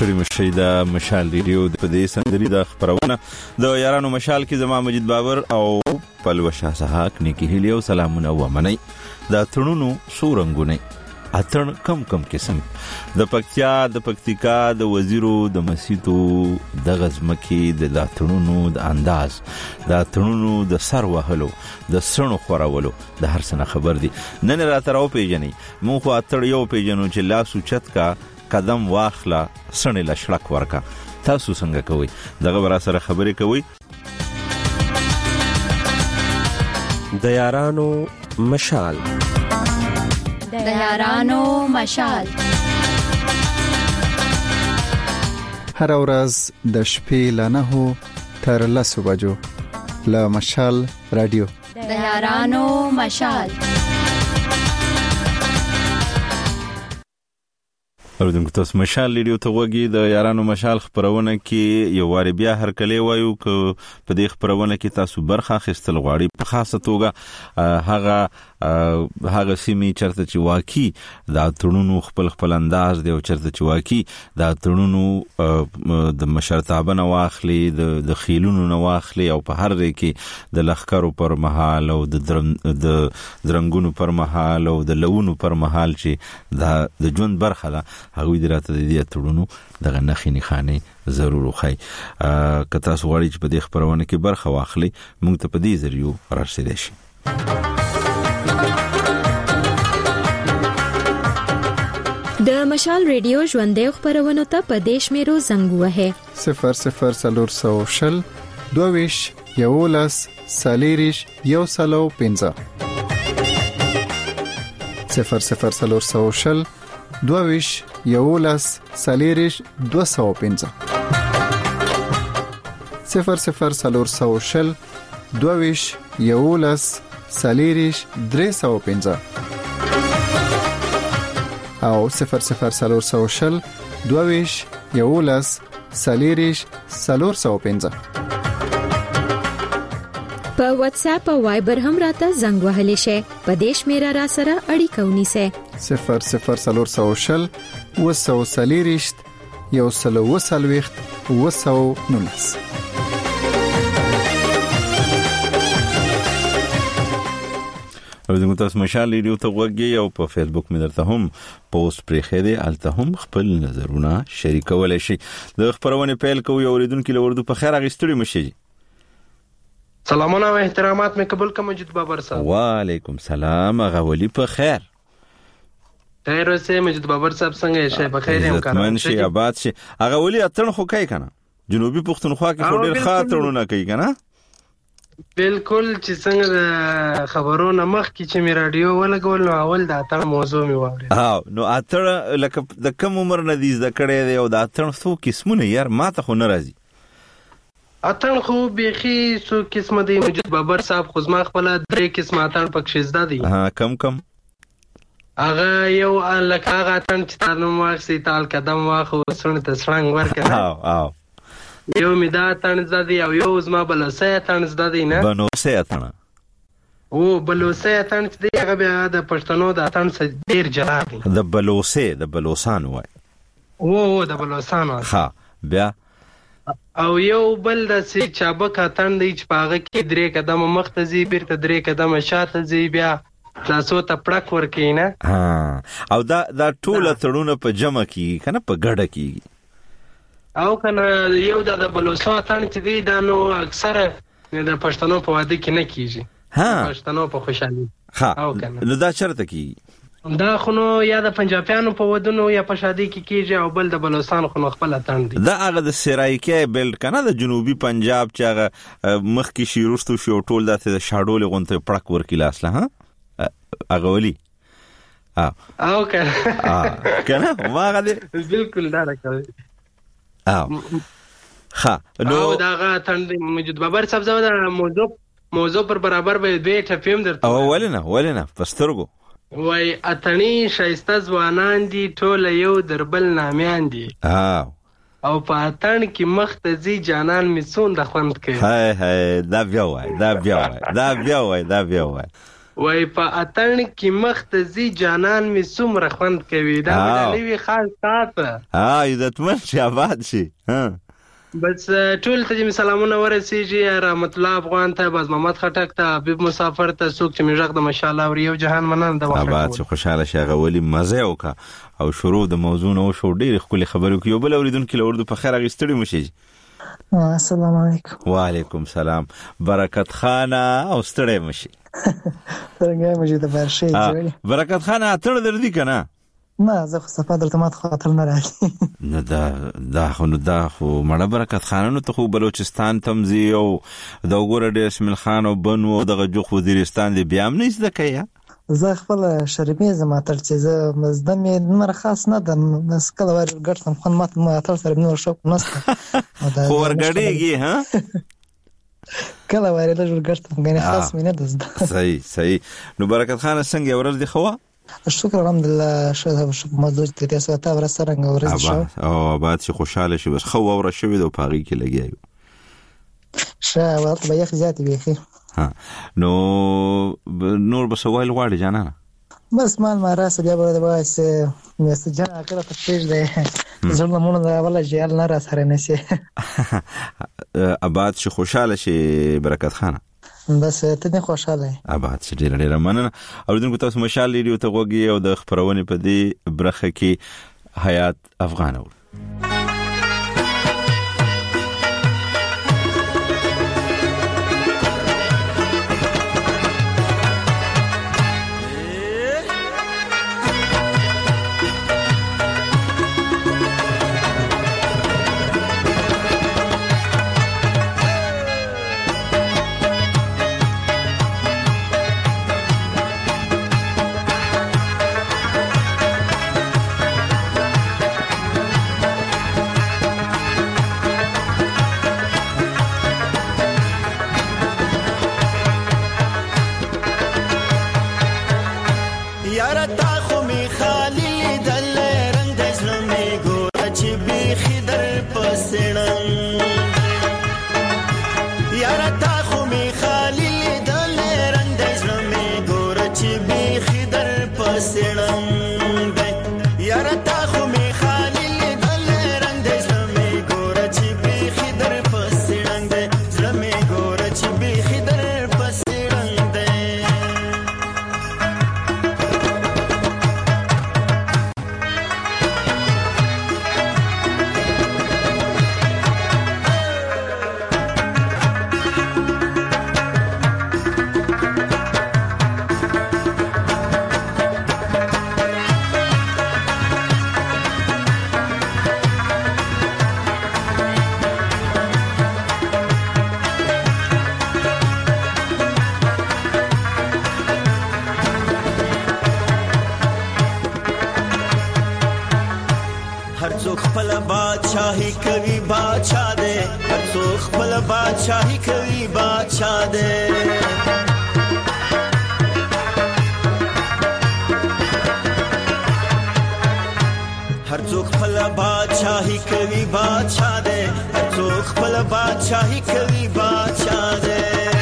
ستړي مشي د مشال ریډیو په دې سندري د خبرونه د یارانو مشال کې زما مجید بابر او پلوشا صحاک نیکی هلیو سلامونه و منی د تړونو سورنګونه اتن کم قسم د پکتیا د پکتیکا د وزیرو د مسیتو د غزمکی د تړونو د انداز د تړونو د سر وهلو د سړو خورولو د هر څه خبر دي نن راته راو پیژنې مونږ خو اتړ یو پیژنو چې لا سوچت کا قدم واخلا سړې لشړک ورکا تاسو څنګه کوي دغه ورا سره خبرې کوي د یارانو مشال د یارانو مشال هر ورځ د شپې ل 9 تر 10 بجو له مشال رادیو د یارانو مشال اوردونکو تاسو مشال ریډیو ته وګورئ د یارانو مشال خبرونه کې یو واری بیا هر کله وایو ک په دې خبرونه کې تاسو برخه اخیستل غواړي په خاصه توګه هغه سیمې چرته چې واقعي د تړونو خپل انداز دی او چرته چې واقعي د تړونو د مشرتابه نه واخلي د خیلونو نه واخلي او په هر ځای کې د لخرو پر مهال او د درنګونو پر مهال او د لونو پر مهال چې د ژوند برخه ده هغه دراته د دې تړونو دغه نخې نخانه ضرور وخی که تاسو غواړئ چې په دې خبرونه کې برخه واخلئ موږ ته په دې ذریعہ رارسیدئ شئ د مشال ریډیو ژوندې خبرونه ته په دیش میرو زنګ وه 00 22 یولس سالیریش یو سلو 15 00 22 یولس سالیریش 215 00 22 یولس سالیریش 315 او 00 22 یولس سالیریش 415 په واتس اپ او وایبر هم راته زنګ وهلی شي په دیش میرا را سره اړیکه ونیسه 00 وسو سالیریش یو سلو وسلويخت وسو نونس اوردونکو تاسو مشال ریډیو ته وګورئ او په فیسبوک مې درته هم پوسټ پرې خېده الته هم خپل نظرونه شریکولای شي د خبرونه پیل کوي اوریدونکو له وردو په خیر اغستړي مشي سلامونه او احترامات مې قبول کوم مجید بابر صاحب وعلیکم سلام غولی په خیر خیر اوسه مجید بابر صاحب څنګه شي په خیر یم کار من شي آباد شي غولی اتن خو کوي کنه جنوبي پښتونخوا کې خو ډېر خاطرونه کوي کنه بالکل چې څنګه خبرونه مخ کې چې می رادیو ولګول نو اول د اتن موضوع می واوري نو اتن لکه د کم عمر نه دي ذکرې دی او د اتن څو قسمونه یار ماته خو ناراضي اتن خو بيخي څو قسمه دی مجید بابر صاحب خو زما خپل درې قسمه اتن پکې زده دي کم هغه یو لکه هغه اتن چې تاسو واخسي تال قدم واخو سن ته څنګه ورکړه یو می دا اتن زده او یو زما بلوسه اتن زده دی نه بنوسه اتن او بلوسه اتن چې دی هغه بیا د پښتنو د اتن څخه ډیر جلا دی د بلوسان وای او د بلوسان ها بیا او یو بل د سی چابک اتن دی چې پاغه کې درې قدم مختزي بیرته درې قدم شاته زی بیا تاسو ته پړک ورکینه او دا ټول تړونه په جمع کې کنه په ګډه کې او کنه یو د بلوسو اتن چې دی دا نو اکثره د پښتنو په واده کې نه کیږي پښتنو په خوشحالي او کنه نو دا چرته کی دا خونو یا د پنجابیانو په ودونو یا په شادي کې کیږي او بل د بلوچستان خونو خپل اتن دي دا هغه د سرایکه بیلټ کنه د جنوبي پنجاب چې هغه مخ کې شیروستو شو ټول د شاډول غونته پړک ورکی لاسله هغه ولي او کنه ما غدي بالکل دا راکوي نو دا اتن مجید بابر صاحب زما موضوع پر برابر به دوی ټپیم درته ولنه پسترګو وای اتنی شایسته ځوانان دي ټول یو دربل نامیان دي او په اتن کې مختزي جانان می څون د خوند کوي هاي دا بیا وای وای په اتن کې مخ ته زی جانان می څومره خوند کوي دا نوی خاص تاسو عزتمن شي آباد شي بس ټول ته می سلامونه ورسیږي رحمت الله افغان ته باز محمد خټک ته حبیب مسافر ته څوک چې می ژغ د ماشاءالله او یو جهان مننه د وخت آباد شي خوشاله شي غولي مزه وکا او شروع د موضوع نو شو ډیر خولي خبرو کې یو بل اوریدونکو لوردو په خیر غستړي مشي السلام علیکم وعلیکم سلام برکت خانه او ستړی مشي څنګه مې د برشي جوړي برکت خانه اتل دردي کنه نه زه خو صفه درته مات خاطر نه راځي نه دا خو مړه برکت خانه نو ته خو بلوچستان تمزي او د وګوره د اسماعیل خان او بنو دغه جوخ وزیرستان دی بیا هم نه زده کیا زه خپل شرمې زماتل چې زه مزده مې نمر خاص نه ده بس کله ور ګټم خو ماتل سره نور شوق نسته خو ورګړېږي ها کله ور ګټم غني خاص مې نه ده صحیح نو برکت خان څنګه ورځ دی خو شکر الحمدلله شو موضوع دې ساته ور سره ورځ شو او آباد شي خوشاله شي بس خو ور شوی د پاغي کې لګیایو شه وخت به یخ زیات وي نو نور بسوال غواړي جانانه بس مال ما راسه بیا به واسه مست جنا کله تفصیل ده زړه مونږ دا ولا جیل نه را سره نشي آباد شي خوشاله شي برکت خانه بس ته نه خوشاله آباد شي ډیر مننه اوریدونکو تاسو مشال ریډیو ته غوږی او د خبرونه په دې برخه کې حیات افغان اور बादशाही कवि बादशाह दे हर सुख फल बादशाही कवि बादशाह दे हर सुख फल बादशाही कवि बादशाह दे हर सुख फल बादशाही कवि बादशाह दे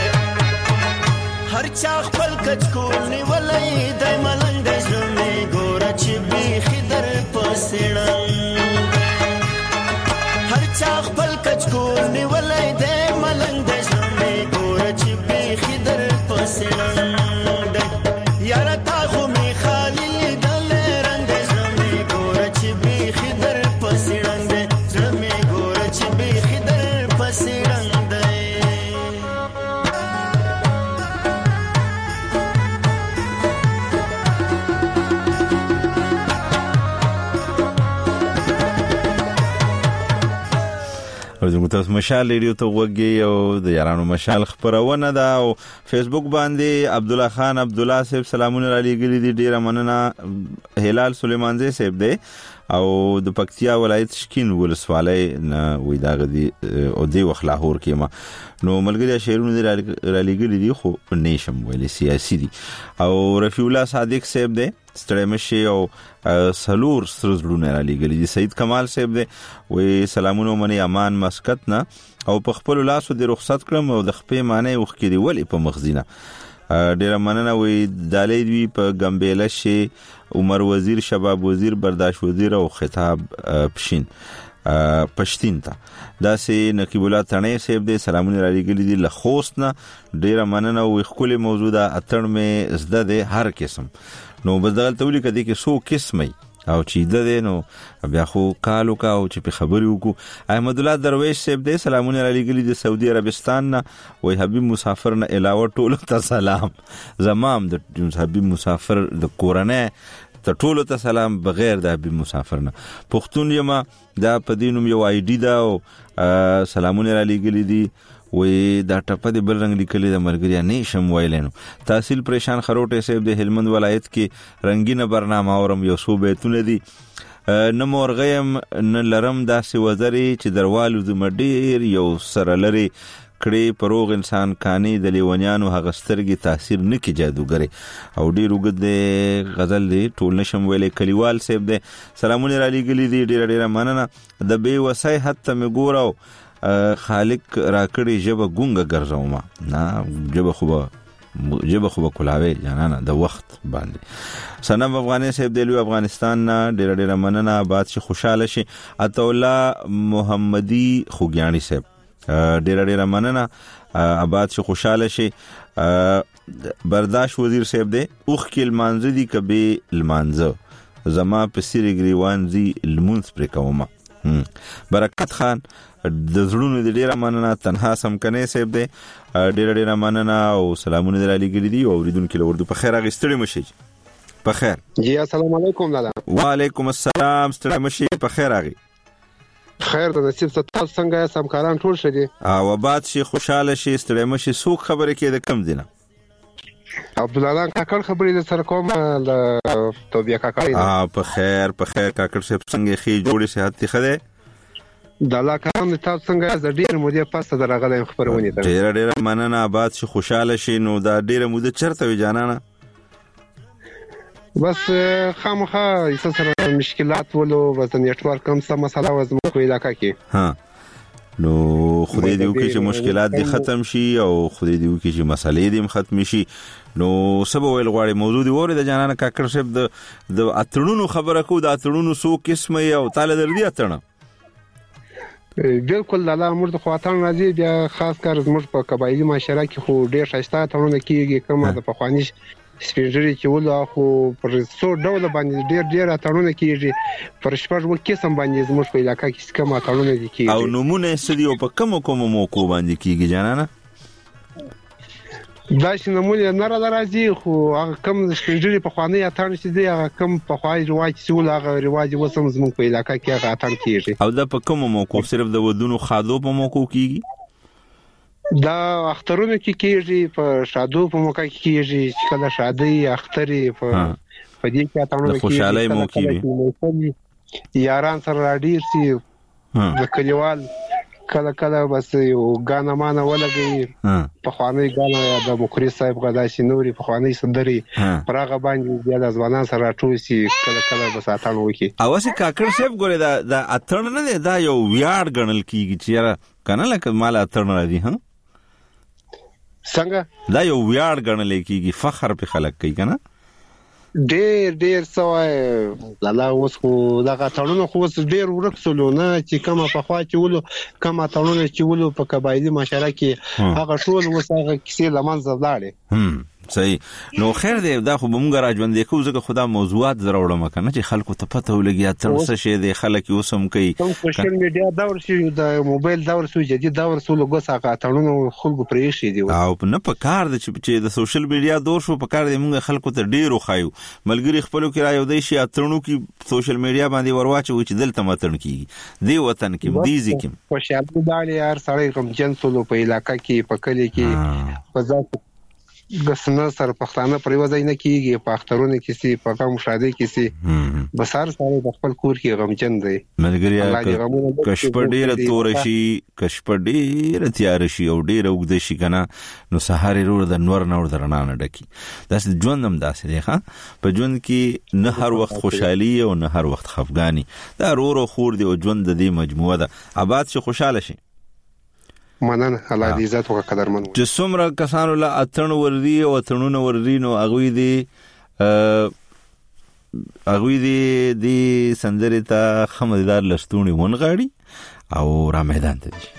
हर चाख फल कचकोल निवलई दय मलंग दय जुमे गोरच बी खिदर पसणं चाख पल कचकोल निवलई दे मलंग दे जुमे गोरच बी खिदर पसणं यार ता घुमी खाली दल रंग दे जुमे गोरच बी खिदर पसणं दे जुमे गोरच बी खिदर पसणं زموږ تاسو مشال ریډیو ته وګورئ او د یارانو مشال خبرونه ده او فیسبوک باندې عبد الله خان عبد الله صاحب سلامونه را لګلي دي ډیره مننه هلال سلیمان زی صاحب دی او د پکتیا ولایت شکین ولسوالۍ نه وې دا غدي او دی وخلاهور کې ما نو ملګری شهرونه را لګلي دي خو نشم ویلي سیاسي دي او رفیع الله صادق صاحب دی ستړمشي او سلور سرزړونه را لګلي دي سید کمال صاحب دی وې سلامونه منی امان مسکت نه او په خپل لاسو د رخصت کړم او د خپې معنی وخ کې دی ولی په مخزینه ډیره مننه. وی دالې دوی په ګمبېله شي عمر وزیر شباب وزیر برداشت وزیر او خطاب پښتین ته داسې نقیب الله تڼۍ صاحب دې سلامونه را لېږلي دي له خوست نه. ډیره مننه. وی ښکلې موضوع ده اتڼ مې زده دی هر قسم نو بس دغلته ولیکه دې کې څو قسمه او چې ده نو بیا خو کال وکړه او چې په خبرې وکړو. احمد الله درویش صاحب دې سلامونه را لېږلي دي سعودي عربستان نه. وی حبیب مسافر نه علاوه ټولو ته سلام. زمام د حبیب مسافر د کورنۍ ته ټولو ته سلام بغیر د حبیب مسافر نه. پښتون یما دا په دینوم یو آی ډي دا او سلامونه را لېږلي دي. وی دا ټپه د بل رنگ لیکلي د ملګریا نه شم ویلی نو. تحصیل پریشان خروټی صاحب د هلمند ولایت کې رنگینه برنامه اورم یو څو بیتونه دي. نه مورغیم نه لرم داسې وزرې چې دروالو زما ډېر یو سره لري کړې پروغ انسان کانی د لیونیانو هغه سترګې تاثیر نه کې جادوګرې. او ډېر اوږد غزل دی ټول نشم ویلی. کلیوال صاحب دی سلامونه را لېږلي دي ډېره ډېره مننه. د بې وسی حد ته مې ګوره خالق را کړی ژبه ګونګه ګرځومه نه ژبه خو به کلاوی جانانه د وخت باندې. صنم افغاني صاحب د لوی افغانستان نه ډېره ډېره مننه. آباد شي خوشحاله شي. عطاالله محمدي خوږیاڼي صاحب ډېره ډېره مننه. آباد شي خوشحاله شي. برداشت وزیر صاحب دی اوښکې لمانځه دي که بې لمانځه زما په سیرې ګریوان ځي لمونځ پرې کومه. برکت خان د زړونو د ډیره مننه. تنها سمکنی صاحب دی ډیره ډیره مننه او سلامونه در علیګلی دي. او اوریدونکو له اردو په خیر اغستړی مشي په خیر. جی السلام علیکم لالا. وعلیکم السلام ستړی مشي په خیر اغي. خیر د نصیب ستاسو څنګه سمکاران ټول شدي او آباد شي خوشاله شي ستړی مشي. سوق خبره کې د کم دینه عبدالله کاکړ خبرې د سره کوم ل توبیا کاکړ په خیر په خیر کاکړ صاحب څنګه خي جوړي صحت تی خده د الله کرام تاسو څنګه ز ډیر مودې پاسه درغلم خبرونه ته ډیر ډیر مننه. آباد شي خوشاله شي. نو دا ډیر موده چرته وی جانانه بس خامخا سره مشکلات ولو بس نیټورک کم څه مسله وزم کو علاقہ کې ها نو خدای دې وکړي چې مشکلات دې ختم شي او خدای دې وکړي چې مسلې دې ختم شي. نو سبا ویل غواړي موضوع دی وره د جانانه کاکړ صاحب د اتړونو خبره کو. د اتړونو سو قسمه او تعالی در دې اتړه بالکل لاله مرد خواتان راځي. بیا خاص کار زموږ په قبایلی معاشره کې خو ډیر شایسته اتړونه کیږي کومه د پخوانی سپینجری چې ولو خو پر څو ډول باندې ډیر اتړونه کیږي پر شپږ قسم باندې زموږ په علاقې کې کوم اتړونه دي کیږي. او نمونه سدي او په کوم موقع باندې کیږي جانانه دا چې نمونه نه راځي خو هغه کم سپینجری په خواني اتړ چې دی هغه کم په خوای رواج چې ول هغه رواج وسم زموږ په علاقې کې هغه اتړ کیږي. او دا په کوم موقع صرف د ودونو خادو په موقع کیږي دا اخترونو کې کیږي په شادو په موقع کې کیږي چې کله شادي اخترې په دې کې اتړونه کیږي خوشاله موقع وي یاران سره راډیر سي د کلیوال کله کله بس یو غانا مانه ولګي په خواني غانا د مخری صاحب غدا شي نوري په خواني سندري پرغه باندې بیا د ځوانان سره ټوسي کله کله بس اتړ وکي. اوسه کاکړ صاحب ګوره دا اتړ نه دی دا یو ویاړ غنل کیږي چې یاره کنه لکه مال اتړ نه دی ها څنګه دا یو ویاړ غنل کیږي فخر په خلک کوي کنه ډیر سوای لاله اوس خو دا غټړونه خو ډیر ورکسلو نه چې کومه په خوا چې ولو کومه ټړونه چې ولو په قبایلی معاشره کې هغه ټول وسغه کیسې لمن زړاړي. صحیح. نو خیر دی دا خو موږ راځوندې کوو ځکه خدا موضوعات زراوړم کنه چې خلکو ته پته ولګي تر څه شي دی خلک اوسم کوي. سوشل میډیا دور شي د موبایل دور شو جدي دور سو لګو ساقه ټړونه خلکو پرې شي دی او نه په کار د چې د سوشل میډیا دور شو په کار دی موږ خلکو ته ډیرو خایو ملګری خپلو کې رايو دی شي اترونو کې سوشل میډیا باندې ورواچو چې دلته متن کیږي دی وطن کې دی ځکه په شاده دالي هر سړی کوم جنسولو په علاقہ کې په کلی کې په ځات د سن سره پښتانه پریوځي نه کیږي په اخترونه کې سي په کوم شادي کې سي بسار سره د خپل کور کې غمجن دی ملګری کشپډیر تور شي کشپډیر تیار شي او ډیر وګد شي کنه نو سهار ورو د نور درنا نه ډکی داس ژوندم داسې دی ها په ژوند کې نه هر وخت خوشحالي او نه هر وخت خفګانی دا ورو خور دی او ژوند د دې مجموعه ده. آباد شي خوشاله شي. مننه الله دې عزت وکړه قدرمن. چې څومره کسانو له اتن وردی او اتنونه وردی نو هغوی دی سندرې ته خمددار لستونی ونغاړي او را میدان ته دي.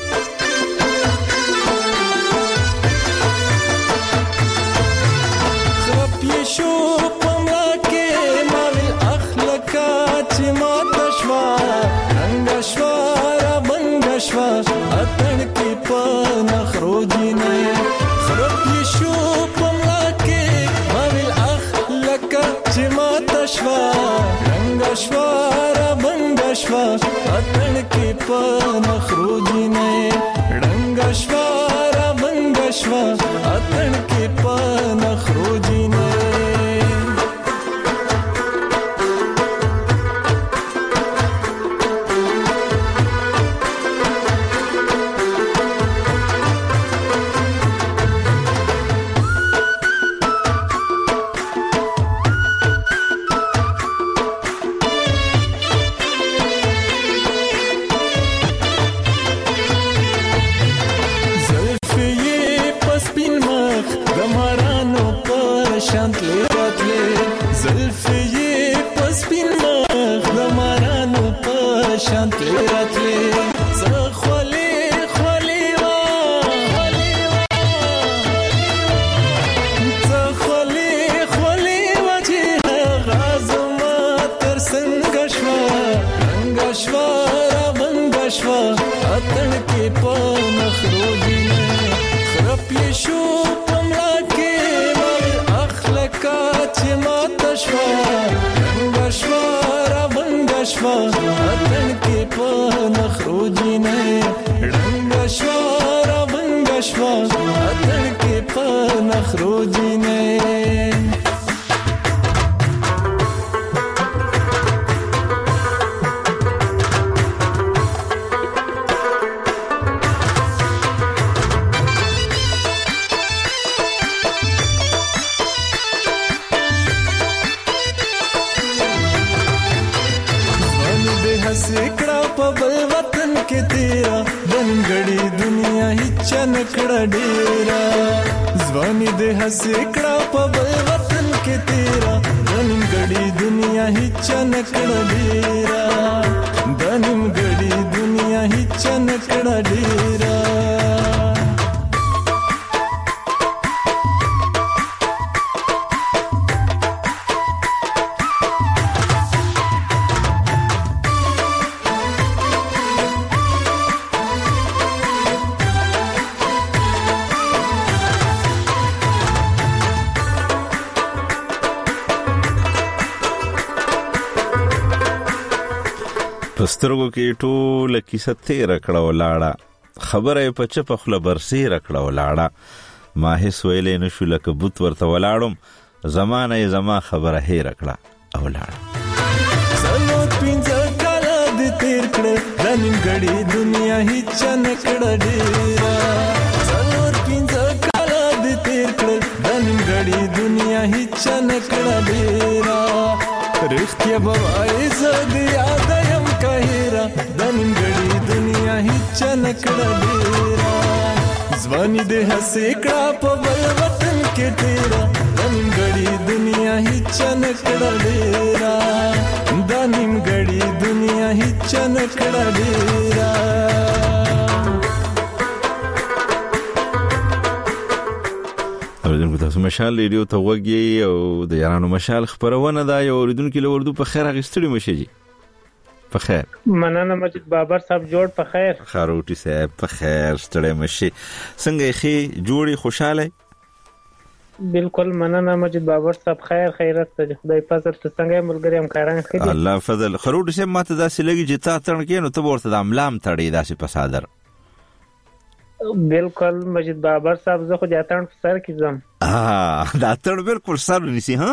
شو پملا کې ماویل اخلاقات چې ما تشوا رنگشوا بنگشوا اتن کې پنا خروجي نه خراب شو پملا کې ماویل اخلاقات چې ما تشوا رنگشوا بنگشوا اتن کې پنا خروجي نه رنگشوا بنگشوا اتن کې پنا خروجي نه. پسترګو کې ټول کیسه تیر کړه ولاړه خبره په چپ خله برسي رکړه ولاړه ما هیڅ ویلې نشو لکه بوت ورته ولاړم زمانه زما خبره هیر کړه ولاړه څلور پنځه کاله دې تیر کړه د نیمګړې دنیا هیڅ نه کړه ډېره څلور پنځه کاله دې تیر کړه د نیمګړې دنیا هیڅ نه کړه ډېره رښتیا به وایې زه دې یاد یم کهیره د نیمګړې دنیا هیڅ نه کړه ډېره ځواني دې هسې کړه په بل وطن کې تېره د نیمګړې دنیا هیڅ نه کړه ډېره د نیمګړې دنیا هیڅ نه کړه ډېره. اوریدونکو تاسو مشال ریډیو ته وګورئ او د یارانو مشال خبرونه دا یو اوریدونکو له وردو په خیر اغستړي مشي جی په خیر مننه مجید بابر صاحب جوړ په خیر خاروټي صاحب په خیر ستړي مشي څنګه خي جوړي خوشاله بالکل مننه مجید بابر صاحب خیر خیرت ته خدای فضل ته څنګه ملګری هم کاران خېدي الله فضل خاروټي صاحب ماته داسې لګي چې تا تړ کې نو ته ورته د املام تړي داسې په صادر بالکل مجید بابر صاحب زه خو د اتن په سر کې زم دا اتن بالکل سر نسی ها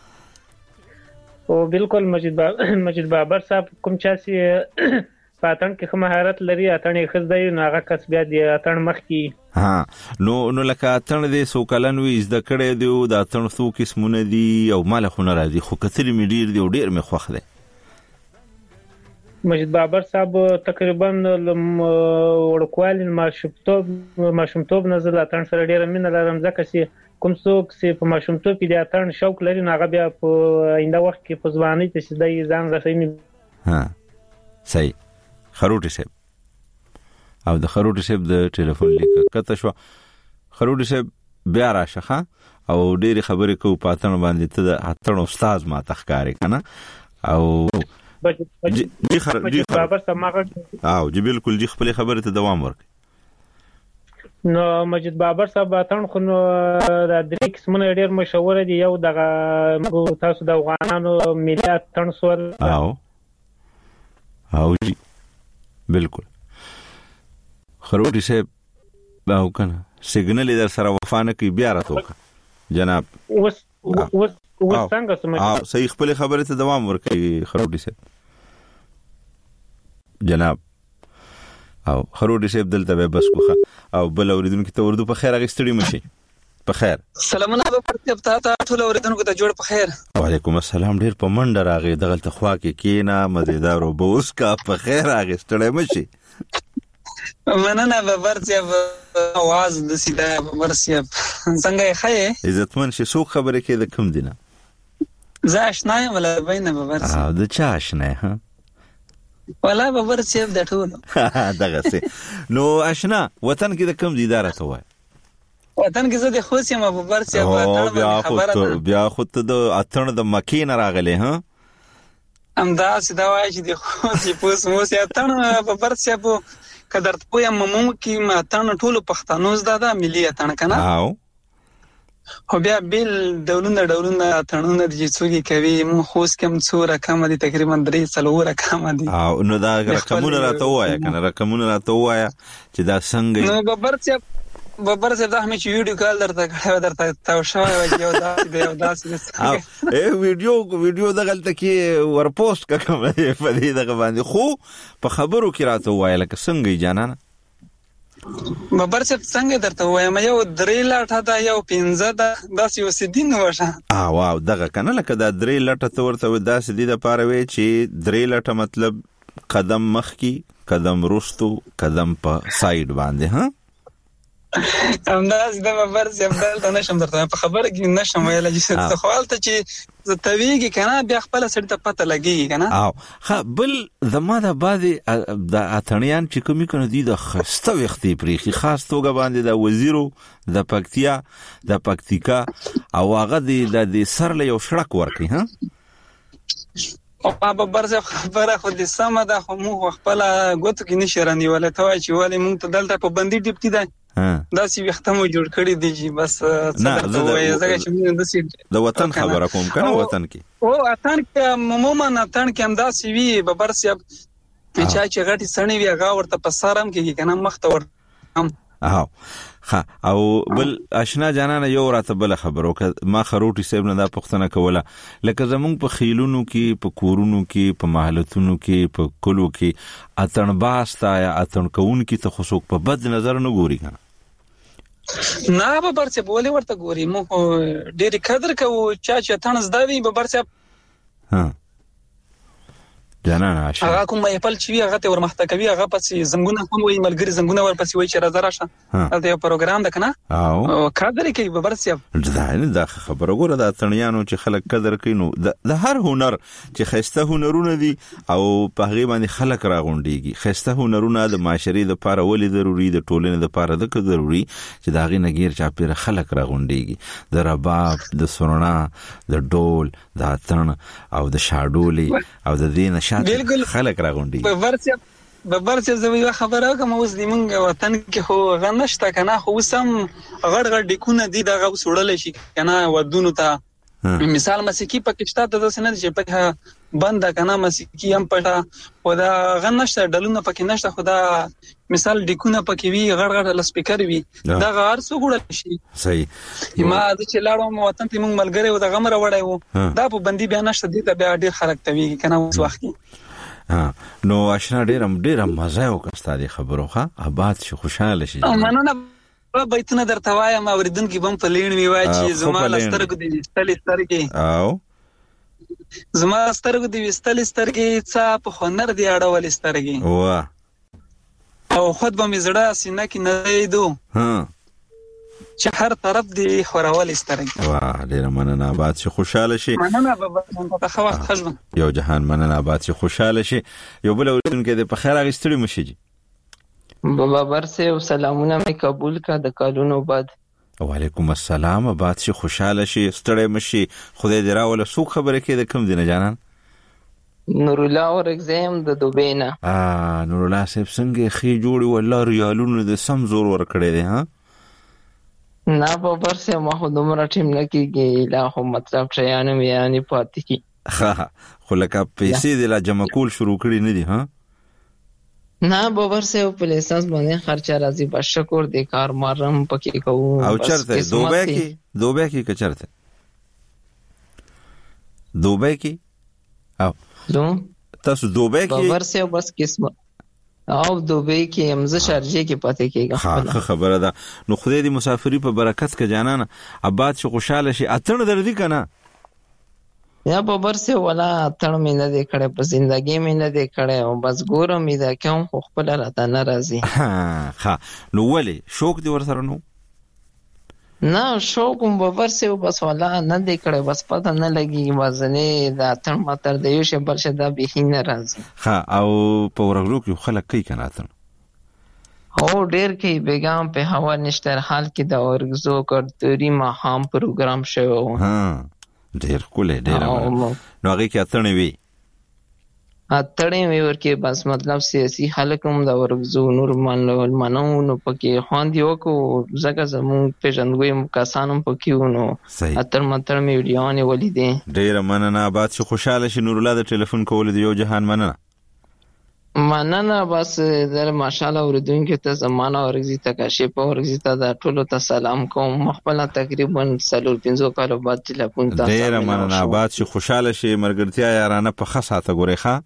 او بالکل مجید بابر صاحب کوم چا سي پاتن کې مهارت لري اتن یې خزدای نو هغه کس بیا د اتن مخ کې نو لکه اتن دې سو کلن وي زده کړې دی د اتن څو قسمونه دي او مال خو نه راځي خو کثر می ډیر دی او ډیر می خوخ دی مجید بابر صاحب تقریبا وړوکوالي ماشومتوب نه زه د اتڼ سره ډېره مینه لرم، ځکه چې کوم څوک چې په ماشومتوب کې د اتڼ شوق لري نو هغه بیا په آینده وخت کې په ځوانۍ ته چې دی ځان رسوي. صحیح. خروټي صاحب او د خروټي صاحب د ټلیفون لیک کته شو. خروټي صاحب بیا راشه او ډېری خبرې کو پاتن باندې ته د اتڼ استاد ما تخکاری کنه او جی بابر سماغه او جی بالکل جی خپل خبره ته دوام ورکړي. نو مجید بابر صاحب اتڼ خو نو د درې قسمونه ډېر مشهور دي. یو دغه تاسو د افغانانو ملي اتڼ سور او جی بالکل خروټي صاحب او کنه سیګنل در سره وفانه کی بیا راټوکه جناب. اوس څنګه سمه صحیح خپل خبره ته دوام ورکړي خروټي صاحب جناب. او خروټي صاحب دلته به بس کوخه او بل اوریدونکو ته اردو په خیر اغستړي مشي. په خیر سلامونه به پرته پتا ټول اوریدونکو ته جوړ په خیر. وعلیکم السلام. ډیر په منډه راغی دغه تخوا کې کینا مزیدار او بوس کا په خیر اغستړي مشي. مننه به ورځي आवाज د سیده ورسي څنګه ښه عزتمن شي. سو خبره کې د کوم دینه زه آشنا یم ولا بینه به ورسي د چا آشنا ها ولا به ورسي د ټول دغه سي. نو آشنا وطن کې د کوم دیدار ته وای؟ وطن کې زه د خوسي ما به ورسي بیا خو ته د اتن د مکې نه راغلې ها امدا سیدا وای چې د خوسي پوس مو سي اتن به ورسي په قدر ته یم مو کې ما اتن ټول پښتنو زده ملي اتن کنه او خو بیا بیل ډولونه اتنونه د جڅوږي کوي مو خوس کم څو رقم دي تقریبا 3 رقم دي. او نو دا رقمونه راته وایا کنه رقمونه راته وایا چې دا څنګه نو ببر څه دا مې چې ویډیو کال درته تاو شو یو دا ویډیو دغلته کې ور پوسټ کوم په دې دغه باندې خو په خبرو کې راته وایا لکه څنګه جانانه ببر څنګه درته وایم یو 3 لاټه دا یو 15 دا داس یو سدین وشه. واو دغه کنه لکه دا 3 لاټه ته ورته داس دي د پاره وی چې 3 لاټه مطلب قدم مخ کی قدم رستو قدم په ساید باندې ها همداس د ببر څه نشم درته په خبره کې نشم ویل چې څه خپلته چې زتویږي کنه بیا خپل سړی ته پته لګي کنه. او بل زما د بعضی د اتنیان چې کومي کنه دي د خسته وختي پریخي خاص توګه باندې د وزیرو د پکتیکا او هغه د سر له یو شړک ورکي ها او په برزه خبره خو دې سم ده خو مو خپل غوت کې نشرانی ولا توای چې ولی مونږ ته دلته په بندي ډیپټی ده دا سی وختمو جوړ کړی دی چې بس د وطن خبره کوم کنه وطن کې او وطن کې عموما وطن کې هم دا سی وی ببر سیب چې غټي سړی وی هغه ورته پسارم کې کنه مخته ور او بل آشنا جانانه یو راته بل خبرو ما خروټي صاحب نه دا پښتنه کوله لکه زمونږ په خیلونو کې په کورونو کې په محلتونو کې په کلو کې اتن باستا یا اتن کون کې ته خصوص په بد نظر نه ګوري کنه نه به برڅه بوله ورته ګوري مو ډېر قدر کوو چې اتن زداوی به برڅه جانانه عاشق هغه کوم خپل چې هغه ته ورمخته کوي هغه پسې زنګونه هم وي ملګری زنګونه ورپسې وي چې راځه راشه دا یو پروګرام ده کنه او قدر کوي به برسیا دا خبره ګوره د اتنیانو چې خلک قدر کوي نو د هر هنر چې خسته هنرونه دي او په هغه باندې خلک راغونډيږي خسته هنرونه د معاشري لپاره ولې ضروری د ټولنې لپاره د ضروری چې دا غي نګیر چاپیره خلک راغونډيږي د رباب د سورنا د ډول د اتن او د شاډولي او د دین بالکل خلک راغونډي په ورڅ زوی خبره کوم اوس د مونږ وطن کې خو غنښت کنه خو سم غړ ډیکونه دي دغه وسوړل شي کنه ودونو ته مثال مسیکی پاکستان ته د سند چې په بند کنه مسیکی هم پټه خدا غنښت ډلونه پکې نشته خدا مثال ډیکونه پکې وی غړ لسپیکر وی دا غار سو ګړل شي صحیح ما د چې لاړو وطن ته مونږ ملګری و د غمره وړای وو دا په بندي بیا نشته دي ته بیا ډیر خلک توی کنه اوس وخت نو آشنا ډیر مزه وکړه د خبرو ښه آباد شي خوشاله شي مننه بیتونه درته وایم اوریدونکو بم په لین وی وای چې زما لسترګو دي ستلې سترګې او زما سترګو دی وستل سترګې څه په هنر دی اړول سترګې واه او خود به مې زړه سینه کې نه دیدو چې هر طرف دی خورول سترګې. واه ډېره مننه، آباد شي، خوشحاله شي. مننه بابا ته ښه وخت ښه ژوند. یو جهان مننه، آباد شي، خوشحاله شي. یو بل اورېدونکی دی په خیر اخیستلي مو شي جي بابا برسه سلامونه مې قبول کا د کالونو بعد. وعلیکم السلام، آباد شي، خوشحاله شي، ستړی مشي، خدای دې راوله. څوک خبره کې د کوم دی نه جانان؟ نور الله ورغزم د دوبۍ نه. نور الله صاحب څنګه خې جوړي والله ریالونو د سم زور ور کړی دی ها؟ نه بابا برسه ما خو دومره ټیم نه کېږي لا خو مطلب شیانه مې یعنی پاتې کی. خو لکه پیسې دې لا جمع کول شروع کړي نه دي ها؟ نه بابا برسه په لیسانس باندې خرچه راځي، بس شکر دې کار مارم پکې کوم. او چرته دوبۍ کې که چرته دوبۍ کې او تاسو دوبۍ کې بابا برسه بس قسمت او دوبۍ کې امزه شارجه کې پاتې کېږي. خبره ده. نو خدای دې مسافری په برکت کې جانانه آباد شي، خوشاله شي. اتن دردي کنه یا په برسه ولا اتن مې نه دی کړه، په زندګي مې نه دی کړه، او بس ګورم مې دا کوم خو خپل راته ناراضي. ها نو ولې شوق دی ور سره؟ نو نه شوق په برسه بس ولا نه دی کړه، بس پته نه لګي وزنه دا اتن ماتر دی یو شی بل شي دا به نه راځي. ها او په ورغلو کې خلک کوي کنه اتن او ډیر کې بیګام په هوا نشته حال کې دا ورغزو کړتوري ما هم پروګرام شوی. ها ډیر کوله ډیر نو هغه کې اتنې وی ورکه بس مطلب سیاسي حلقم دا ورغزو نور منو نو پکې خوان دی وکړو زګه زمو پیژندګوي مکاسانم پکې ونو اتر متر می ویډیوونه ولیدې. ډیر مننه، آباد شي، خوشاله شي. نور الله د ټلیفون کول دی یو جهان مننه بس در ماشاءالله اوریدونکو ته زمانہ ورغزي تکاشي په ورغزي ته دا ټولو ته سلام کوم. خپل تقریبا 4-5 کال بعد ټلیفون ته ډیر مننه، آباد شي، خوشاله شي. مرګرتیا یارانه په خاصه ګوري ښا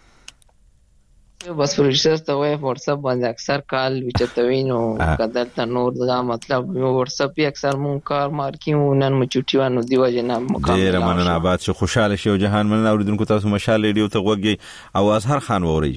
بس فرشتہ ته وای واتس اپ باندې اکثر کال وچتوینو کدل ته نور دا مطلب واتس اپ اکثر مون کار مار کیو نن مچټیوانو دیو جنا مقام. ډیر مننه، آباد شي، خوشاله شي. جهان مننه اوریدونکو تاسو مشال ریډیو ته وګورئ او اظهر خان ووري.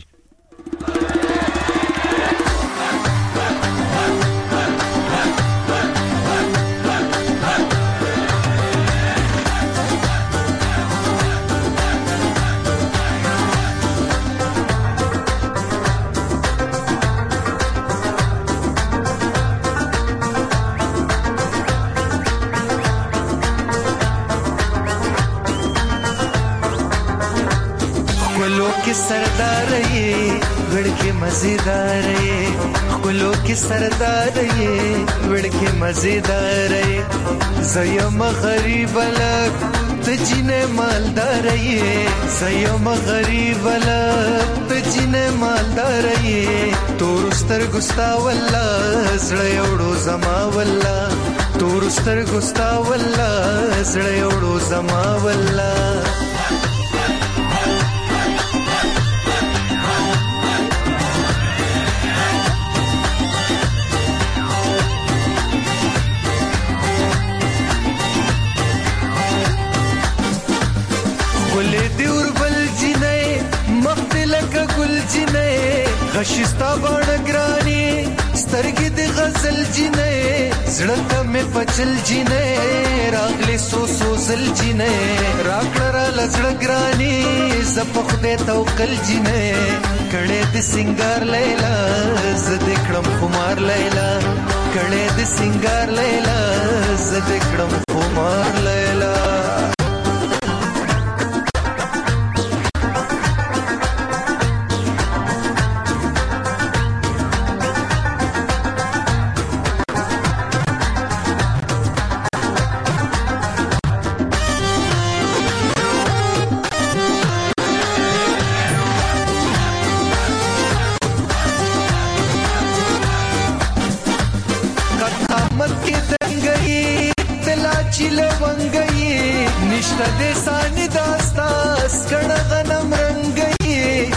सरदार ये गढ़ के मजेदार ये खुलो के सरदार ये गढ़ के मजेदार ये ज़यम गरीब लग तजिने मालदार ये ज़यम गरीब लग तजिने मालदार ये तोरुस्तर गुस्ता वल्ला ज़ड़योड़ो ज़मा वल्ला तोरुस्तर गुस्ता वल्ला ज़ड़योड़ो ज़मा वल्ला. غشستا باڼه ګرانی سترګې د غزل جنې زړه ته مې پچل جنې راغلې سو زل جنې راکړه را لزړه ګرانی زپ خدای توکل جنې کړه د سنگار لیلا زد کړم خمار لیلا کړه د سنگار لیلا زد کړم خمار لیلا.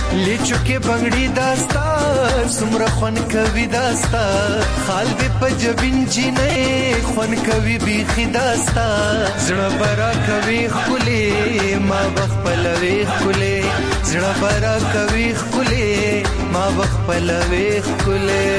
لیچو کې بنگړی داستا سمره خون کوي داستا خال دې په جبین جنې خون کوي بیخي داستا زړه برا کوي خولې ما بخپلوي خولې زړه برا کوي خولې ما بخپلوي خولې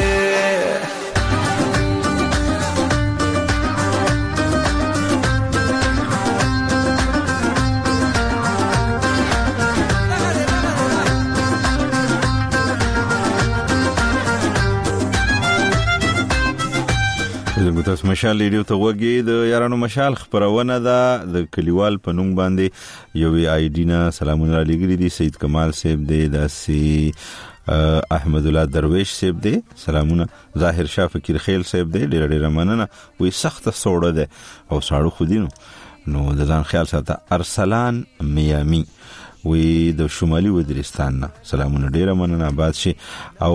زموږ تاسو مشال ریډیو ته وګورئ د یارانو مشال خبرونه ده د کلیوال په نوم باندې یو آی ډی نه سلامونه علیګری دي سید کمال صاحب دی داسي احمد الله درویش صاحب دی سلامونه ظاهر شاه فقیر خیل صاحب دی ډېر مننه وي سخت سوړه ده او ساړو خودینو نو د ځان خیال ساته ارسلان میامی وی د شمالي وزیرستان نه سلامونه ډیره مننه آباد شي او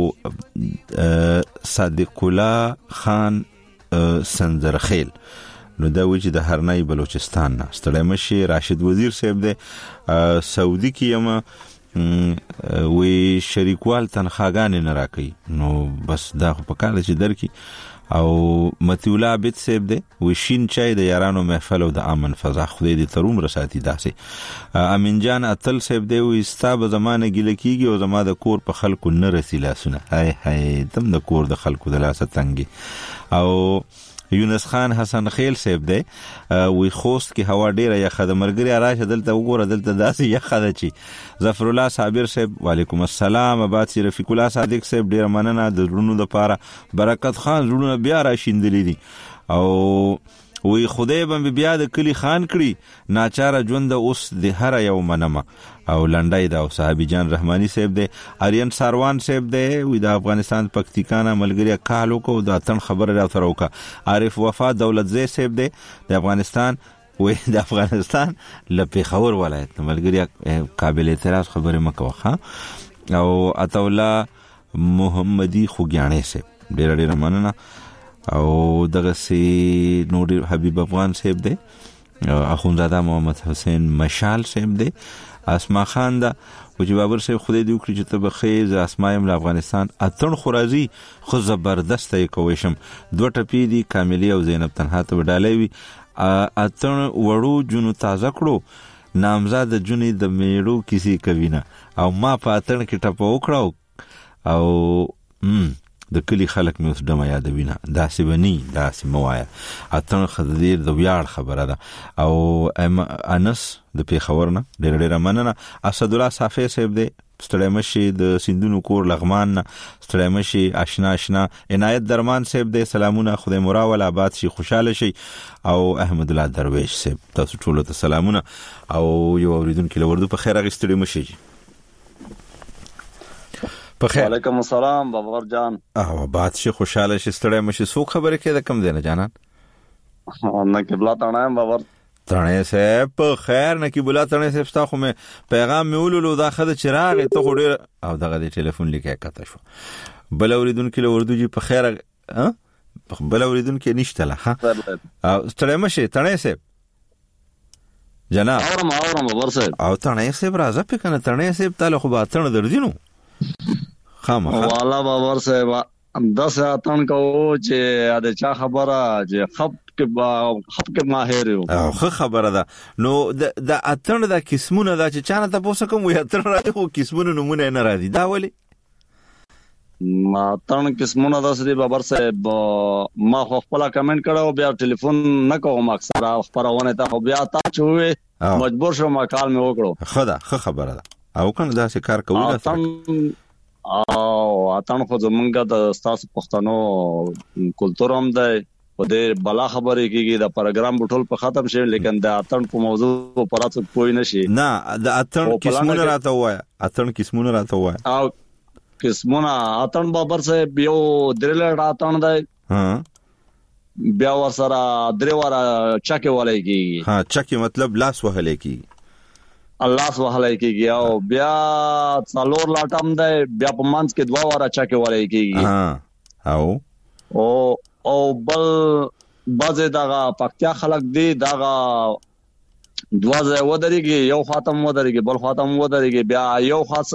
صادق الله خان سنځرخیل نو دا وی چې د هرنای بلوچستان نه ستړی مشي راشد وزیر صاحب دی سعودي کې یم وی شریکوال تنخواګان نه راکې نو بس دا په کال چې درکې او متی الله عبد صاحب دی وشین چای د یارانو محفل او د امن فضا خدای دې تروم رساتي داسې امین جان اتل صاحب دی وي ستاب زمانه ګل کیږي او زما د کور په خلکو نه رسیلا سونه هاي هاي تم د کور د خلکو د لاسه تنګي او یونس خان حسن خیل صاحب دی وی خوست کې هوا ډیره یخه د مرګري راشه دلته وګوره دلته داسې یخه ده چې ظفر الله صابر صاحب وعلیکم السلام آباد سي رفیق الله صادق صاحب ډیره مننه د ورونو لپاره برکت خان ورونو بیا را شیندلې دي او وی خدای به بیا د کلی خان کړي ناچاره ژوند اوس د هر یو منمه او لنډای دا او صحابي جان رحماني صاحب دی اریان ساروان صاحب دی وی د افغانستان پکتیکانا ملګری کالو کو د اتن خبر را تروکا عارف وفا دولت زی صاحب دی د افغانستان وی د افغانستان لپیخور ولایت ملګری قابل اعتراض خبره مکوخه او عطاولا محمدي خوګیانه صاحب ډیر مننه او دغه سي نور حبيب افغان صاحب دی اخوندزاده محمد حسین مشال صاحب دی اسما خان دا او چې بابر صاحب خدای دې وکړي چې ته بخیر اسمایم له افغانستان اتن خورازي خو زبردست یې کوي شم دوه ټپی دي کاملی او زینب تنها ته وډالې وي اتن وړو جنو تازه کړو نامزاد جنې د میړو کسی کوي نه او ما په اتن کې ټپو وکړو او د کلی خلک مې اوس دمه یادوینه داسې بني داسې موایا اتن خدیر د ویاړ خبره ده او انس د پیښور نه ډېر مننه اسد الله صافی صاحب دی ستړی مشي د سیندونو کور لغمان نه ستړی مشي آشنا عنایت درمان صاحب دی سلامونه خدای مراول آباد شي خوشاله شي او احمد الله درویش صاحب تاسو ټول ته سلامونه او یو اوریدونکو له وردو په خیر غستړي مشي وعلیکم السلام بابر جان او بات شي خوشاله شي ستړی مشي سو خبره کې د کم دی نه جانان نه قبله تانه بابر تانه صاحب په خیر نه قبله تانه صاحب تاسو خو مې پیغام میولو دا خد چراغ ته خو ډیر او دغه د ټلیفون لیکه کته شو بل اوریدونکو له وردو جی په خیر بل اوریدونکو نشته لا ها ستړی مشي تانه صاحب جناب اورم بابر صاحب او تانه صاحب راځه په کنه تانه صاحب تعالی خو به تانه درځینو والا بابر صاحب 10 اتن کو چې د چا خبره چې خپ کې ماهر یو او خبره ده نو د اتن د قسمونه دا چې چانه تاسو کوم وي اتن راځي خو قسمونه نمونه نه راځي دا ولي ما اتن قسمونه د سړي بابر صاحب ما خو خپل کمنټ کړو بیا ټلیفون نه کوم اکثر خبرونه ته بیا تا چوي مجبور شوم کال مې وکړو خدا خبره ده او کنه دا څه کار کوي او اتن خو زمونږ د تاسو پښتنو کلچر هم ده په دې بلا خبرې کېږي د پروګرام ټول په ختم شي لیکن د اتن په موضوع پر تاسو کوی نشي نه د اتن قسمونه راته وای اتن قسمونه راته وای او قسمونه اتن بابر صاحب یو درل اتن ده بیا ور سره درې واره چکه ولای کېږي ها چکه مطلب لاس وهلې کېږي الله سبحانه کېږي او بیا څلور لاټم ده بیا په منځ کې دوا واره چکه ولای کېږي او بل بعضه دغه پکتیا خلک دی دغه دوا ځای ودرېږي یو خاتم ودرېږي بل خاتم ودرېږي بیا یو خاص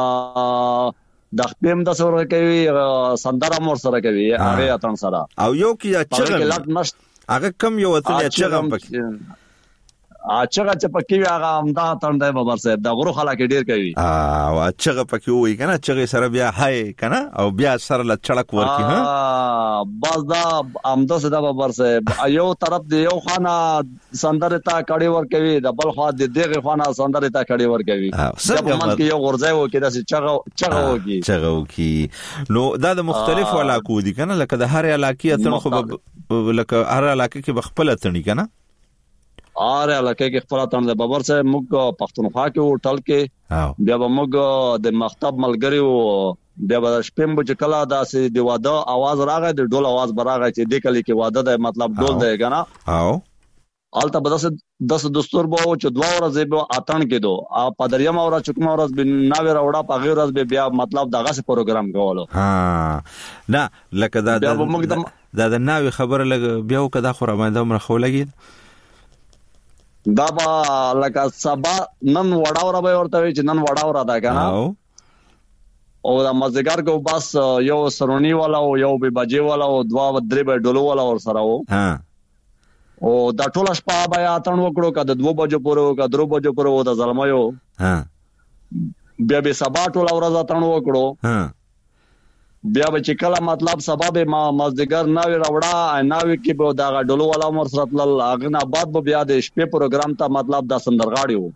د خپل د سره کوي سندره مور سره کوي هغه اتن سره او یو کې اچغه هغه کم یو ته اچغه پکې اچغه چې پکې هغه امدا تندای بابر صاحب د غرو خلا کې ډیر کوي او اچغه پکې وای کنه اچغه سره بیا هاي کنه او بیا سره ل چړک ورکی ها بس دا امدا صدا بابر صاحب یو طرف دی یو خانه سندره تا کړي ور کوي د بل خوا دی دغه خانه سندره تا کړي ور کوي په من کې یو غرځای وو کې د چغه وږي نو دا د مختلفو علاقو دي کنه لکه د هر علاقې اتن خو لکه هر علاقې کې بخپل اتنی کنه اره علاقې کې خپل اتن د بابر صاحب موږ پښتونخوا کې هوټل کې بیا موږ د مختب ملګری وو بیا د شپم بج کلا داسې دی واده आवाज راغی د ډول आवाज براغی چې د کلی کې واده د مطلب ډول دی کنه او الته بدس 10 دستور بو چې دوا ورځې به اتن کې دو پدریم اور چکما ورځ بناوی راوړه په غیر ورځ به بیا مطلب دغه څه پروګرام کولو نه لکه دا د ناوی خبره لګ بیا کدا خو را باندې مر خو لګید دا با لکه سبا نن وډاوره به ورته چې نن وډاوره دا کنه او دا مزګار کو بس یو سرونی والا او یو به بجې والا او دوا درې به ډولو والا ور سره وو او دا ټول شپه بیا اتن وکړو کده 2 بجو پورې او کده 3 بجو پورې و د ظلمایو بیا به سبا ټول ورځ اتن وکړو بیا به چې کله مطلب سبب ما مزدګر ناوی راوړه ناوی کې به دا ډولو والا مر سرتل اغنا بعد به بیا د شپې پروګرام ته مطلب دا سندرغاړي وو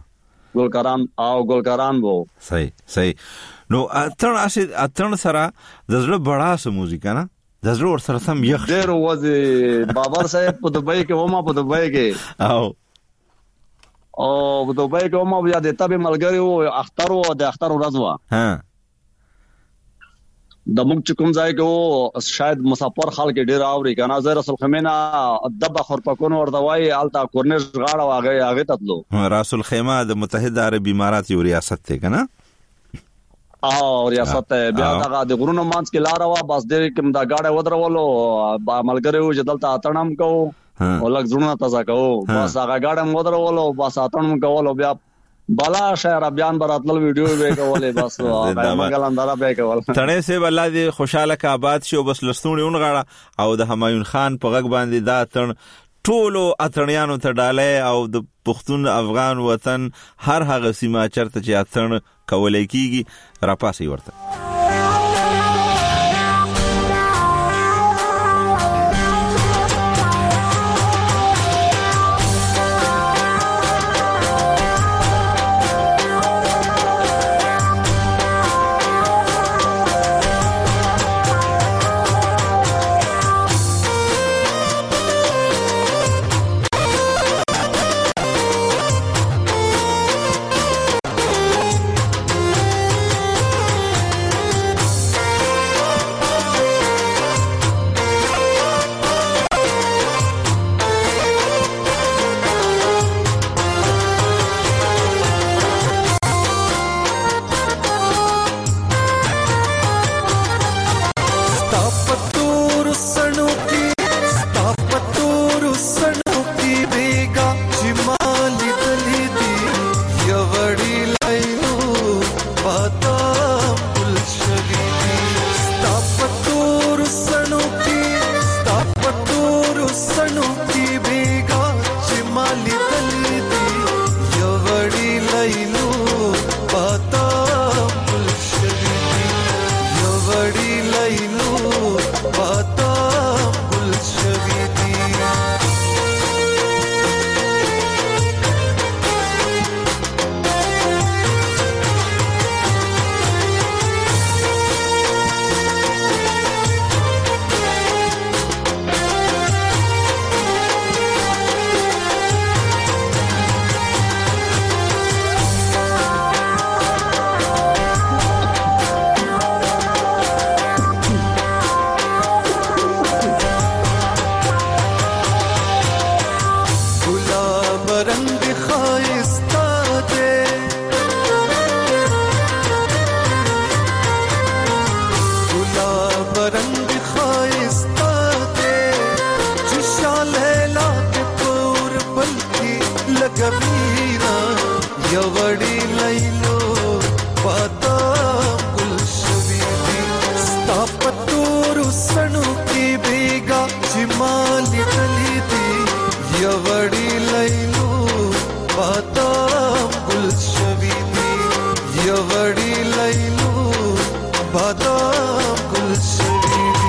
ګلکاران وو صحیح نو اتن سره د زړه بڑا سه موزیک نه د زړه ور سره سم یخ ډېر وځي بابر صاحب په دوبۍ کې ومه په دوبۍ کې او په دوبۍ کې ومه بیا د تابې ملګری وو اختر وو د اختر ورځ وو د موږ چې کوم ځای کې شاید مسافر خلک ډیر اوري کنه زه رسول خیمه دبه خرپکون ورته وای التا کورنر غاړه هغه تطلو رسول خیمه د متحده عرب امارات یو ریاست ته کنه او ریاست بیا دا د غرونو مانس کې لار وا بس دې کوم دا غاړه ودرولو ملګری و چې دلته اتنم کو ولک زړونه تازه کو بس هغه غاړه ودرولو بس اتنم کولو بیا بلا شهر بیان براتل ویډیو به کولې بس مګل اندرا به کول تنه سه بل دې خوشاله کا آباد شو بس لستونی اون غاړه او د همایون خان په غږ باندې دا تن ټولو اتنیانو ته ډاله او د پښتون افغان وطن هر هغه سیمه چرته چې اتن کولې کیږي را پاسي ورته یوړی لیلو بادام ګل شوی دی ستا پتور سنو کې بیگا چې مالی تلی دی یوړی لیلو بادام ګل شوی دی یوړی لیلو بادام ګل شوی دی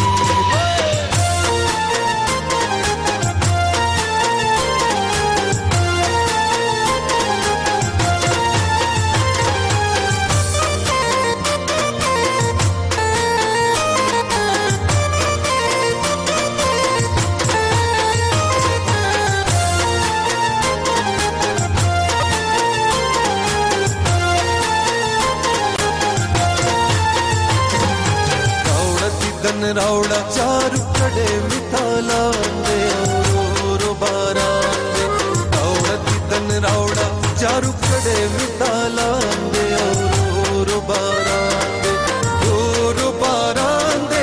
रावड़ा चारू कड़े मिताला दे औरो बारां दे औरती दन रावड़ा चारू कड़े मिताला दे औरो बारां दे औरो बारां दे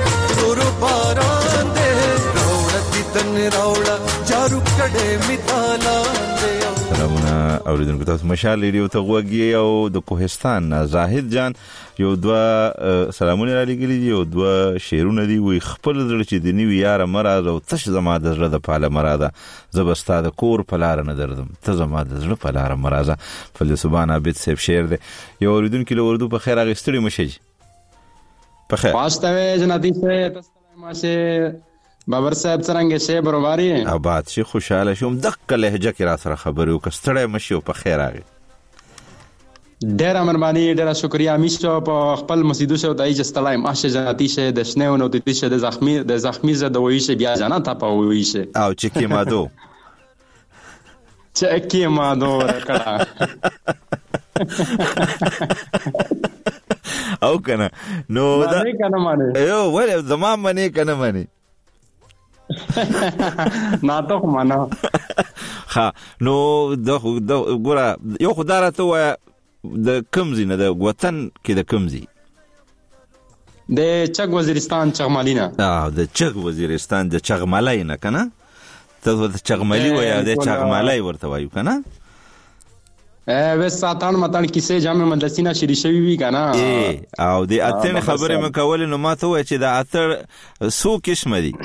रावड़ती दन रावड़ा चारू कड़े मिताला दे سلامونه اوریدونکو تاسو مشال ریډیو ته غوږی او د کوهستان زاهد جان یو دوا سلامونه را لګی دی او دوا شیرونه دی وي خپل زړه چې د نیو یار مراد او تش زما د زړه د پاله مراده زبستا د کور پلار نه دردم ته زما د زړه پلار مرازه فل سبحان عبد سیف شیر دی یو اوریدونکو له وردو په خیر اغستړي مشي په خیر واستوي جنتی سے تاسو بابر صاحب څنګه شه برواري آباد شي خوشاله شوم دغه لهجه کې را سره خبرو کستړې مشي په خیر راغی ډېر مهرباني ډېر شکریا میشو په خپل مسیدو شه دای جستلای ماشه جنتی شه د شنو نو د شه د زخمی زده وای شه بیا جنا تا په وای شه او چکی مادو رکړه او کنه نو دا کنه مانه یو ول زما منی کنه منی ناتو معنا ها نو د ګوره یو خدای ته و د کمزې نه د وطن کې د کمزې د چغ وزیرستان چغمالینا د چغ وزیرستان د چغمالای نه کنه ته د چغمالی و یا د چغمالای ورته وایو کنه وساتان متان کیسه جامع مدرسینا شری شوی وی کنه او د اتن خبره مکول نو ماته و چې د اتر سو قسم دي